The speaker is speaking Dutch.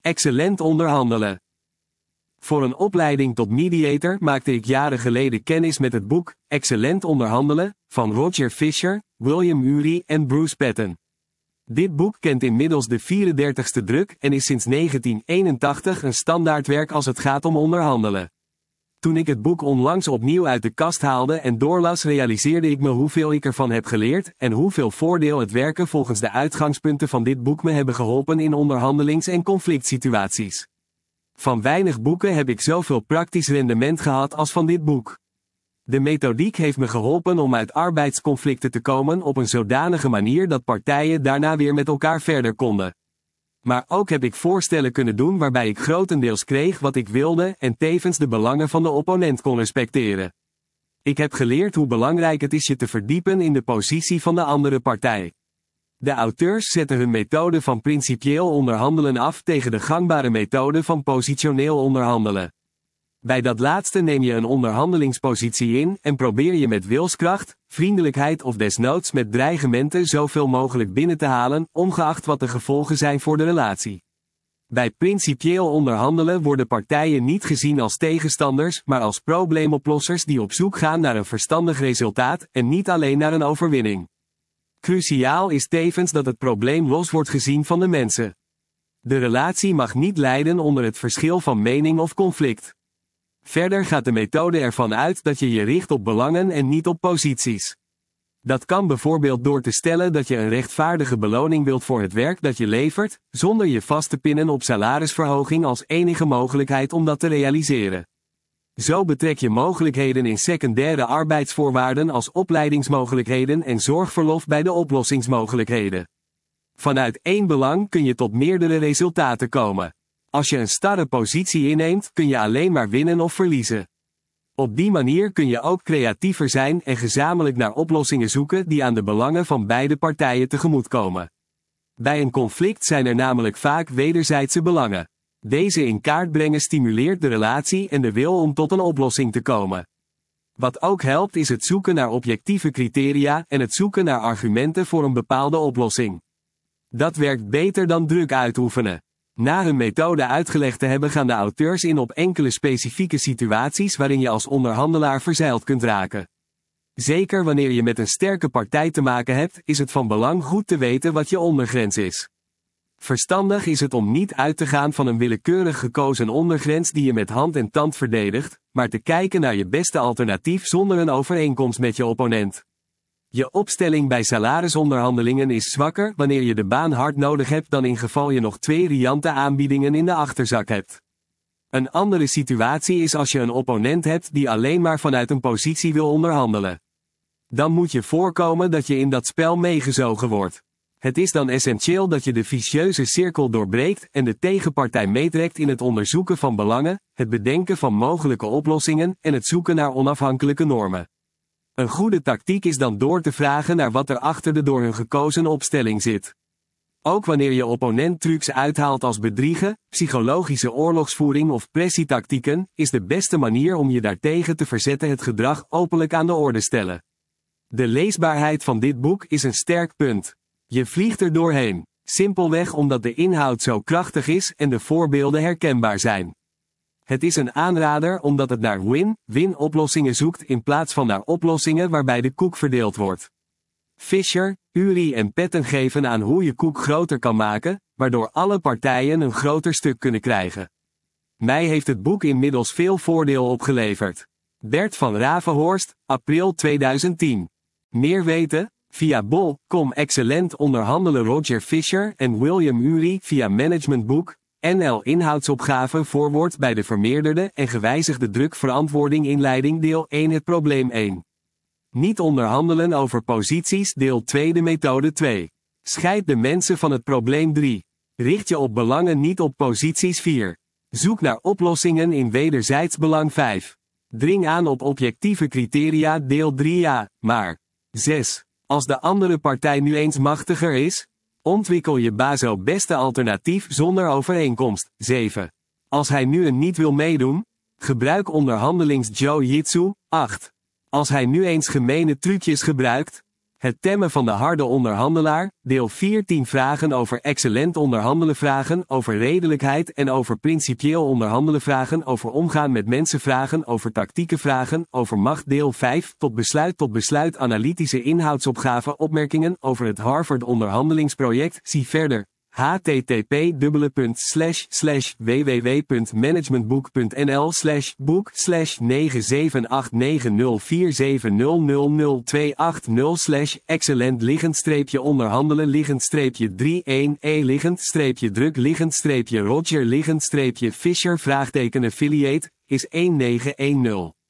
Excellent onderhandelen. Voor een opleiding tot mediator maakte ik jaren geleden kennis met het boek Excellent onderhandelen van Roger Fisher, William Ury en Bruce Patton. Dit boek kent inmiddels de 34ste druk en is sinds 1981 een standaardwerk als het gaat om onderhandelen. Toen ik het boek onlangs opnieuw uit de kast haalde en doorlas, realiseerde ik me hoeveel ik ervan heb geleerd en hoeveel voordeel het werken volgens de uitgangspunten van dit boek me hebben geholpen in onderhandelings- en conflictsituaties. Van weinig boeken heb ik zoveel praktisch rendement gehad als van dit boek. De methodiek heeft me geholpen om uit arbeidsconflicten te komen op een zodanige manier dat partijen daarna weer met elkaar verder konden. Maar ook heb ik voorstellen kunnen doen waarbij ik grotendeels kreeg wat ik wilde en tevens de belangen van de opponent kon respecteren. Ik heb geleerd hoe belangrijk het is je te verdiepen in de positie van de andere partij. De auteurs zetten hun methode van principieel onderhandelen af tegen de gangbare methode van positioneel onderhandelen. Bij dat laatste neem je een onderhandelingspositie in en probeer je met wilskracht, vriendelijkheid of desnoods met dreigementen zoveel mogelijk binnen te halen, ongeacht wat de gevolgen zijn voor de relatie. Bij principieel onderhandelen worden partijen niet gezien als tegenstanders, maar als probleemoplossers die op zoek gaan naar een verstandig resultaat en niet alleen naar een overwinning. Cruciaal is tevens dat het probleem los wordt gezien van de mensen. De relatie mag niet lijden onder het verschil van mening of conflict. Verder gaat de methode ervan uit dat je je richt op belangen en niet op posities. Dat kan bijvoorbeeld door te stellen dat je een rechtvaardige beloning wilt voor het werk dat je levert, zonder je vast te pinnen op salarisverhoging als enige mogelijkheid om dat te realiseren. Zo betrek je mogelijkheden in secundaire arbeidsvoorwaarden als opleidingsmogelijkheden en zorgverlof bij de oplossingsmogelijkheden. Vanuit één belang kun je tot meerdere resultaten komen. Als je een starre positie inneemt, kun je alleen maar winnen of verliezen. Op die manier kun je ook creatiever zijn en gezamenlijk naar oplossingen zoeken die aan de belangen van beide partijen tegemoetkomen. Bij een conflict zijn er namelijk vaak wederzijdse belangen. Deze in kaart brengen stimuleert de relatie en de wil om tot een oplossing te komen. Wat ook helpt is het zoeken naar objectieve criteria en het zoeken naar argumenten voor een bepaalde oplossing. Dat werkt beter dan druk uitoefenen. Na hun methode uitgelegd te hebben gaan de auteurs in op enkele specifieke situaties waarin je als onderhandelaar verzeild kunt raken. Zeker wanneer je met een sterke partij te maken hebt, is het van belang goed te weten wat je ondergrens is. Verstandig is het om niet uit te gaan van een willekeurig gekozen ondergrens die je met hand en tand verdedigt, maar te kijken naar je beste alternatief zonder een overeenkomst met je opponent. Je opstelling bij salarisonderhandelingen is zwakker wanneer je de baan hard nodig hebt dan in geval je nog 2 riante aanbiedingen in de achterzak hebt. Een andere situatie is als je een opponent hebt die alleen maar vanuit een positie wil onderhandelen. Dan moet je voorkomen dat je in dat spel meegezogen wordt. Het is dan essentieel dat je de vicieuze cirkel doorbreekt en de tegenpartij meetrekt in het onderzoeken van belangen, het bedenken van mogelijke oplossingen en het zoeken naar onafhankelijke normen. Een goede tactiek is dan door te vragen naar wat er achter de door hun gekozen opstelling zit. Ook wanneer je opponent trucs uithaalt als bedriegen, psychologische oorlogsvoering of pressietactieken, is de beste manier om je daartegen te verzetten het gedrag openlijk aan de orde stellen. De leesbaarheid van dit boek is een sterk punt. Je vliegt er doorheen. Simpelweg omdat de inhoud zo krachtig is en de voorbeelden herkenbaar zijn. Het is een aanrader omdat het naar win-win oplossingen zoekt in plaats van naar oplossingen waarbij de koek verdeeld wordt. Fisher, Ury en Patton geven aan hoe je koek groter kan maken, waardoor alle partijen een groter stuk kunnen krijgen. Mij heeft het boek inmiddels veel voordeel opgeleverd. Bert van Ravenhorst, april 2010. Meer weten? Via bol.com. Excellent onderhandelen Roger Fisher en William Ury via Managementboek. NL inhoudsopgave voorwoord bij de vermeerderde en gewijzigde drukverantwoording inleiding deel 1 het probleem 1. Niet onderhandelen over posities deel 2 de methode 2. Scheid de mensen van het probleem 3. Richt je op belangen niet op posities 4. Zoek naar oplossingen in wederzijds belang 5. Dring aan op objectieve criteria deel 3 ja, maar 6. Als de andere partij nu eens machtiger is, ontwikkel je BASO beste alternatief zonder overeenkomst. 7. Als hij nu niet wil meedoen, gebruik onderhandelings-jiu-jitsu. 8. Als hij nu eens gemene trucjes gebruikt, Het temmen van de harde onderhandelaar, deel 4 10 vragen over excellent onderhandelen, vragen over redelijkheid en over principieel onderhandelen, vragen over omgaan met mensen, vragen over tactieken, vragen over macht, deel 5 tot besluit analytische inhoudsopgave, opmerkingen over het Harvard onderhandelingsproject, zie verder. http://www.managementboek.nl/book/97890470028 excellent-onderhandelen-druk-Roger-Fisher affiliate is 1910